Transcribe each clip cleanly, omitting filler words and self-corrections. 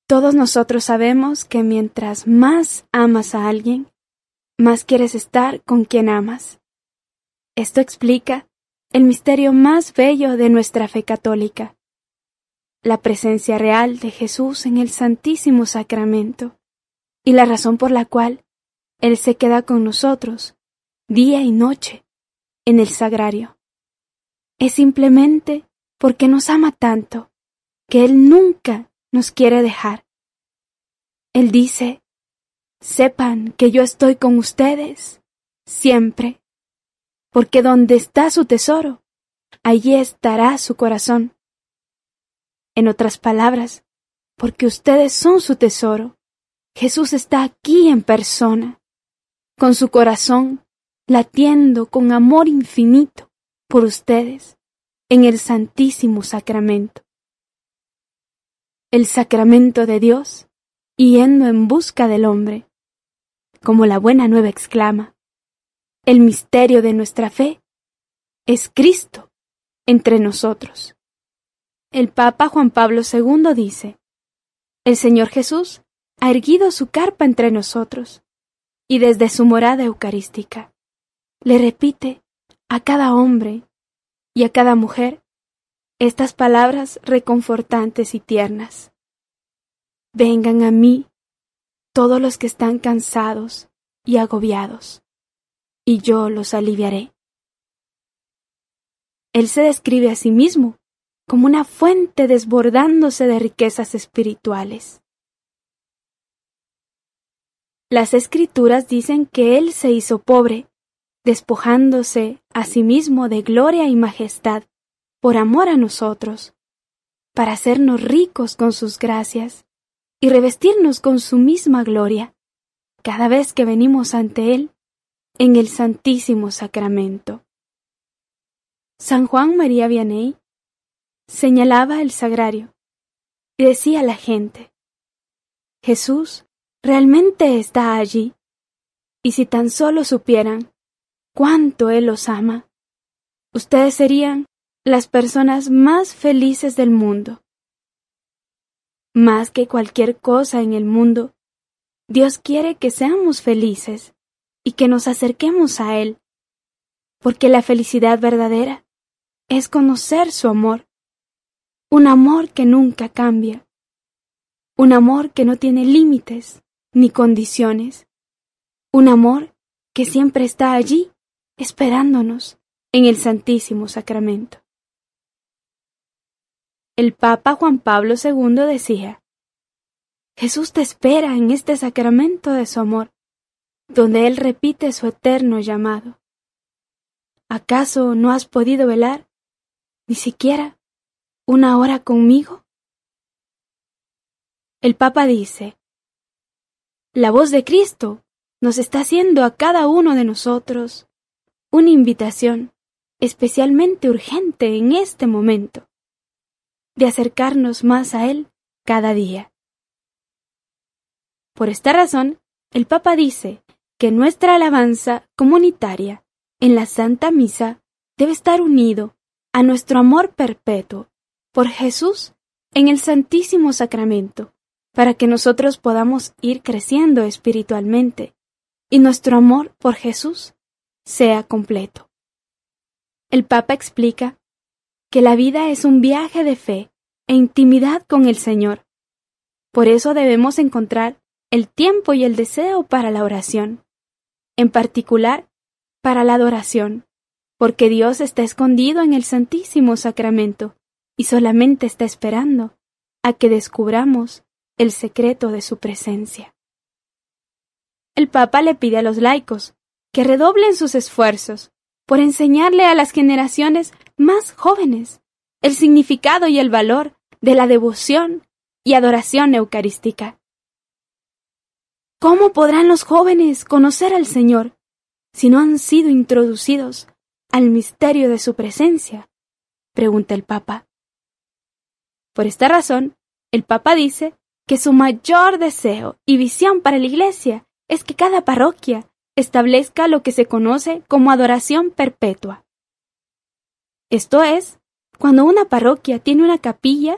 Todos nosotros sabemos que mientras más amas a alguien, más quieres estar con quien amas. Esto explica el misterio más bello de nuestra fe católica, la presencia real de Jesús en el Santísimo Sacramento y la razón por la cual Él se queda con nosotros día y noche en el sagrario. Es simplemente porque nos ama tanto que Él nunca nos quiere dejar. Él dice: sepan que yo estoy con ustedes siempre, porque donde está su tesoro, allí estará su corazón. En otras palabras, porque ustedes son su tesoro, Jesús está aquí en persona, con su corazón latiendo con amor infinito por ustedes en el Santísimo Sacramento. El sacramento de Dios, yendo en busca del hombre. Como la Buena Nueva exclama, el misterio de nuestra fe es Cristo entre nosotros. El Papa Juan Pablo II dice: el Señor Jesús ha erguido su carpa entre nosotros y desde su morada eucarística le repite a cada hombre y a cada mujer estas palabras reconfortantes y tiernas: vengan a mí todos los que están cansados y agobiados, y yo los aliviaré. Él se describe a sí mismo como una fuente desbordándose de riquezas espirituales. Las Escrituras dicen que Él se hizo pobre, despojándose a sí mismo de gloria y majestad por amor a nosotros, para hacernos ricos con sus gracias y revestirnos con su misma gloria cada vez que venimos ante Él en el Santísimo Sacramento. San Juan María Vianney señalaba el sagrario y decía a la gente: Jesús realmente está allí, y si tan solo supieran cuánto Él los ama, ustedes serían las personas más felices del mundo. Más que cualquier cosa en el mundo, Dios quiere que seamos felices y que nos acerquemos a Él, porque la felicidad verdadera es conocer su amor, un amor que nunca cambia, un amor que no tiene límites ni condiciones, un amor que siempre está allí esperándonos en el Santísimo Sacramento. El Papa Juan Pablo II decía: Jesús te espera en este sacramento de su amor, donde Él repite su eterno llamado. ¿Acaso no has podido velar ni siquiera una hora conmigo? El Papa dice: la voz de Cristo nos está haciendo a cada uno de nosotros una invitación especialmente urgente en este momento, de acercarnos más a Él cada día. Por esta razón, el Papa dice que nuestra alabanza comunitaria en la Santa Misa debe estar unido a nuestro amor perpetuo por Jesús en el Santísimo Sacramento, para que nosotros podamos ir creciendo espiritualmente y nuestro amor por Jesús sea completo. El Papa explica que la vida es un viaje de fe e intimidad con el Señor. Por eso debemos encontrar el tiempo y el deseo para la oración, en particular para la adoración, porque Dios está escondido en el Santísimo Sacramento y solamente está esperando a que descubramos el secreto de su presencia. El Papa le pide a los laicos que redoblen sus esfuerzos por enseñarle a las generaciones más jóvenes el significado y el valor de la devoción y adoración eucarística. ¿Cómo podrán los jóvenes conocer al Señor si no han sido introducidos al misterio de su presencia?, pregunta el Papa. Por esta razón, el Papa dice que su mayor deseo y visión para la Iglesia es que cada parroquia establezca lo que se conoce como adoración perpetua. Esto es, cuando una parroquia tiene una capilla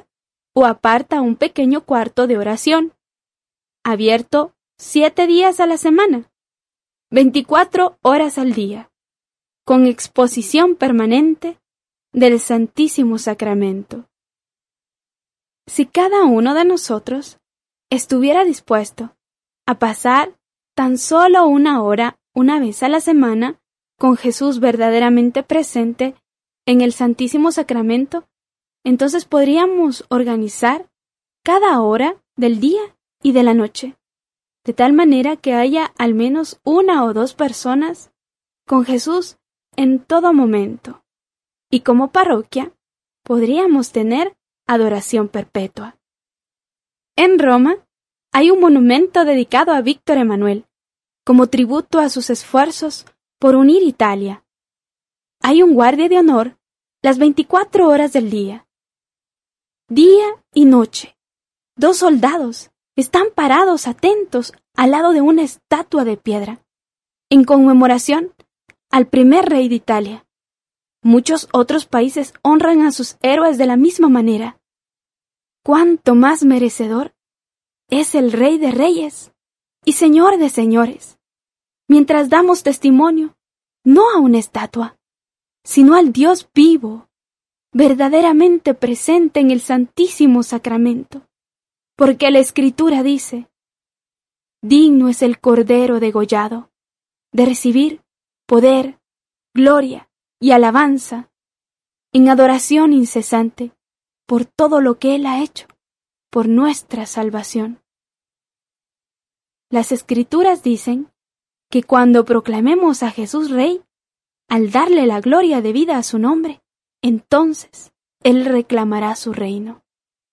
o aparta un pequeño cuarto de oración, abierto 7 días a la semana, 24 horas al día, con exposición permanente del Santísimo Sacramento. Si cada uno de nosotros estuviera dispuesto a pasar tan solo 1 hora una vez a la semana con Jesús verdaderamente presente en el Santísimo Sacramento, entonces podríamos organizar cada hora del día y de la noche, de tal manera que haya al menos 1 o 2 personas con Jesús en todo momento. Y como parroquia, podríamos tener adoración perpetua. En Roma hay un monumento dedicado a Víctor Emanuel, como tributo a sus esfuerzos por unir Italia. Hay un guardia de honor las 24 horas del día. Día y noche, 2 soldados están parados atentos al lado de una estatua de piedra, en conmemoración al primer rey de Italia. Muchos otros países honran a sus héroes de la misma manera. ¿Cuánto más merecedor es el Rey de Reyes y Señor de Señores, mientras damos testimonio no a una estatua, sino al Dios vivo, verdaderamente presente en el Santísimo Sacramento? Porque la Escritura dice: digno es el Cordero degollado de recibir poder, gloria y alabanza en adoración incesante por todo lo que Él ha hecho por nuestra salvación. Las Escrituras dicen que cuando proclamemos a Jesús Rey, al darle la gloria debida a su nombre, entonces Él reclamará su reino.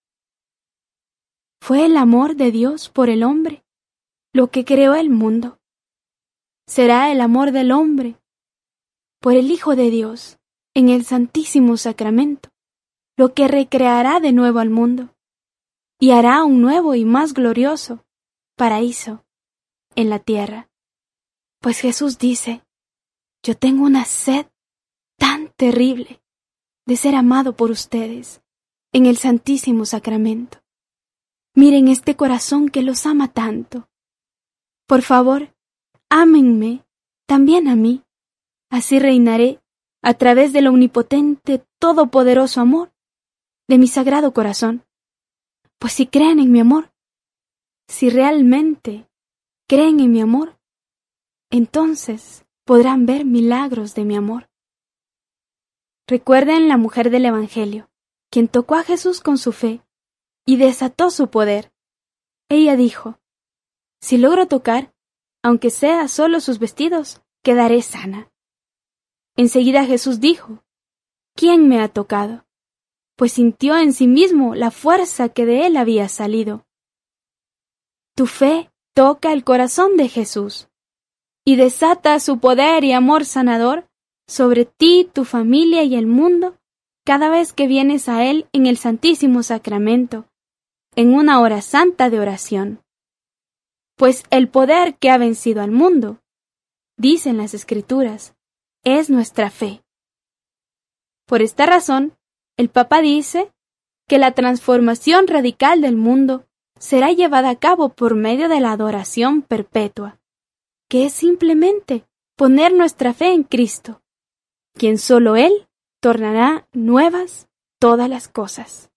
Fue el amor de Dios por el hombre lo que creó el mundo. Será el amor del hombre por el Hijo de Dios en el Santísimo Sacramento lo que recreará de nuevo al mundo y hará un nuevo y más glorioso paraíso en la tierra. Pues Jesús dice: yo tengo una sed tan terrible de ser amado por ustedes en el Santísimo Sacramento. Miren este corazón que los ama tanto. Por favor, ámenme también a mí. Así reinaré a través del omnipotente, todopoderoso amor de mi sagrado corazón. Pues si creen en mi amor, si realmente creen en mi amor, entonces podrán ver milagros de mi amor. Recuerden la mujer del Evangelio, quien tocó a Jesús con su fe y desató su poder. Ella dijo: si logro tocar, aunque sea solo sus vestidos, quedaré sana. Enseguida Jesús dijo: ¿quién me ha tocado? Pues sintió en sí mismo la fuerza que de él había salido. Tu fe toca el corazón de Jesús y desata su poder y amor sanador sobre ti, tu familia y el mundo cada vez que vienes a Él en el Santísimo Sacramento, en una hora santa de oración. Pues el poder que ha vencido al mundo, dicen las Escrituras, es nuestra fe. Por esta razón, el Papa dice que la transformación radical del mundo será llevada a cabo por medio de la adoración perpetua, que es simplemente poner nuestra fe en Cristo, quien solo Él tornará nuevas todas las cosas.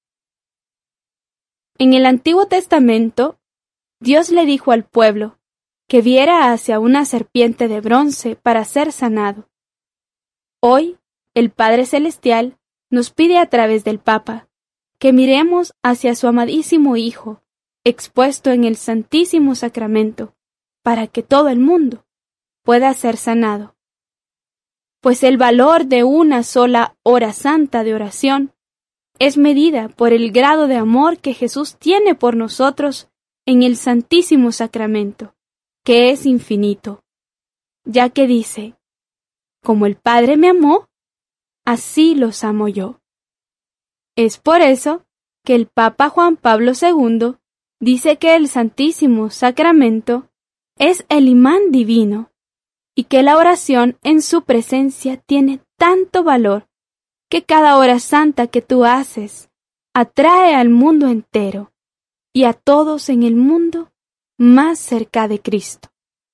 En el Antiguo Testamento, Dios le dijo al pueblo que viera hacia una serpiente de bronce para ser sanado. Hoy, el Padre Celestial nos pide a través del Papa que miremos hacia su amadísimo Hijo, expuesto en el Santísimo Sacramento, para que todo el mundo pueda ser sanado. Pues el valor de una sola hora santa de oración es medida por el grado de amor que Jesús tiene por nosotros en el Santísimo Sacramento, que es infinito, ya que dice: como el Padre me amó, así los amo yo. Es por eso que el Papa Juan Pablo II dice que el Santísimo Sacramento es el imán divino y que la oración en su presencia tiene tanto valor que cada hora santa que tú haces atrae al mundo entero y a todos en el mundo más cerca de Cristo.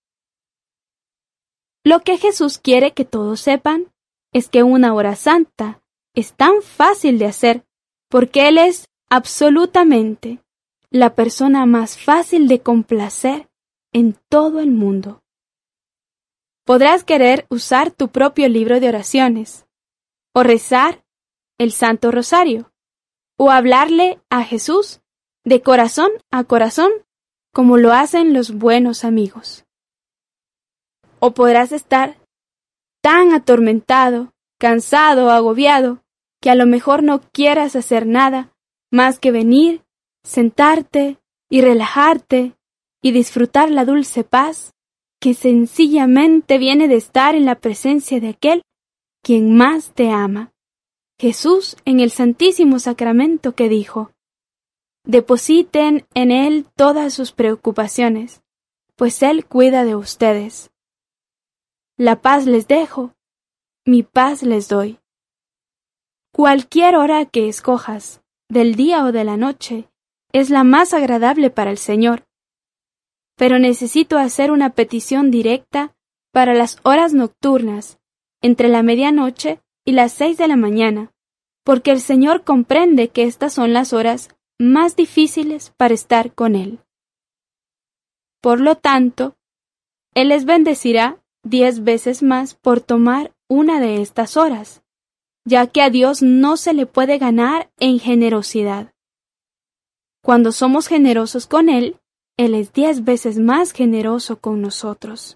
Lo que Jesús quiere que todos sepan es que una hora santa es tan fácil de hacer porque Él es absolutamente la persona más fácil de complacer en todo el mundo. Podrás querer usar tu propio libro de oraciones, o rezar el Santo Rosario, o hablarle a Jesús de corazón a corazón, como lo hacen los buenos amigos. O podrás estar tan atormentado, cansado o agobiado, que a lo mejor no quieras hacer nada más que venir, sentarte y relajarte y disfrutar la dulce paz que sencillamente viene de estar en la presencia de aquel quien más te ama, Jesús en el Santísimo Sacramento que dijo: depositen en Él todas sus preocupaciones, pues Él cuida de ustedes. La paz les dejo, mi paz les doy. Cualquier hora que escojas, del día o de la noche, es la más agradable para el Señor. Pero necesito hacer una petición directa para las horas nocturnas, entre la medianoche y las 6 de la mañana, porque el Señor comprende que estas son las horas más difíciles para estar con Él. Por lo tanto, Él les bendecirá 10 veces más por tomar una de estas horas, ya que a Dios no se le puede ganar en generosidad. Cuando somos generosos con Él, Él es 10 veces más generoso con nosotros.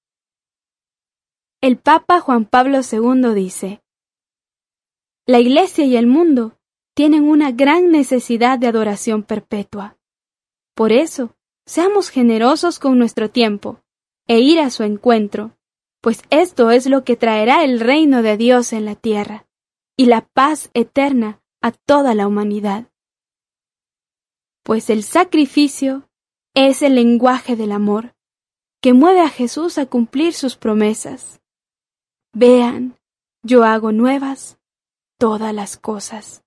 El Papa Juan Pablo II dice: la Iglesia y el mundo tienen una gran necesidad de adoración perpetua. Por eso, seamos generosos con nuestro tiempo e ir a su encuentro, pues esto es lo que traerá el reino de Dios en la tierra y la paz eterna a toda la humanidad. Pues el sacrificio es el lenguaje del amor que mueve a Jesús a cumplir sus promesas. Vean, yo hago nuevas todas las cosas.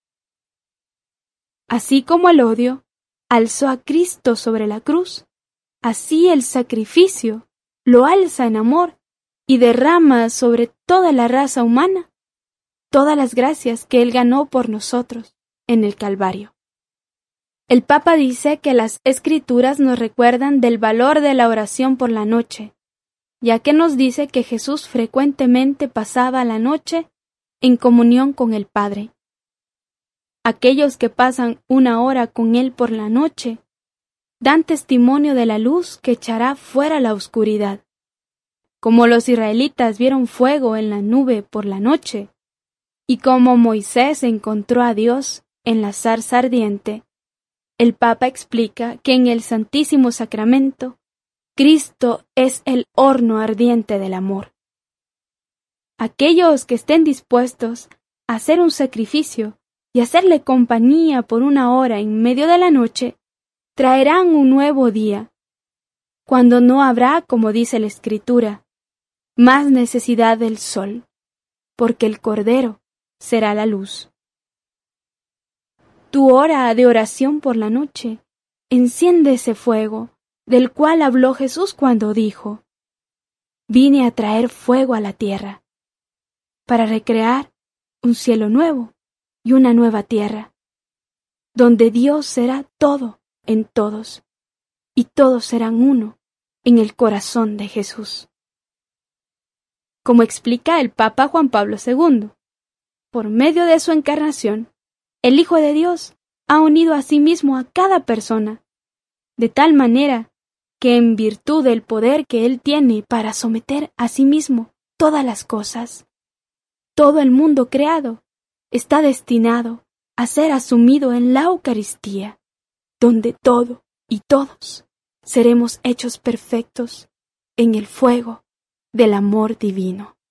Así como el odio alzó a Cristo sobre la cruz, así el sacrificio lo alza en amor y derrama sobre toda la raza humana todas las gracias que Él ganó por nosotros en el Calvario. El Papa dice que las Escrituras nos recuerdan del valor de la oración por la noche, ya que nos dice que Jesús frecuentemente pasaba la noche en comunión con el Padre. Aquellos que pasan una hora con Él por la noche dan testimonio de la luz que echará fuera la oscuridad. Como los israelitas vieron fuego en la nube por la noche, y como Moisés encontró a Dios en la zarza ardiente, el Papa explica que en el Santísimo Sacramento, Cristo es el horno ardiente del amor. Aquellos que estén dispuestos a hacer un sacrificio y hacerle compañía por una hora en medio de la noche, traerán un nuevo día, cuando no habrá, como dice la Escritura, más necesidad del sol, porque el Cordero será la luz. Tu hora de oración por la noche enciende ese fuego del cual habló Jesús cuando dijo: vine a traer fuego a la tierra, para recrear un cielo nuevo y una nueva tierra, donde Dios será todo en todos, y todos serán uno en el corazón de Jesús. Como explica el Papa Juan Pablo II, por medio de su encarnación, el Hijo de Dios ha unido a sí mismo a cada persona, de tal manera que en virtud del poder que Él tiene para someter a sí mismo todas las cosas, todo el mundo creado está destinado a ser asumido en la Eucaristía, donde todo y todos seremos hechos perfectos en el fuego del amor divino.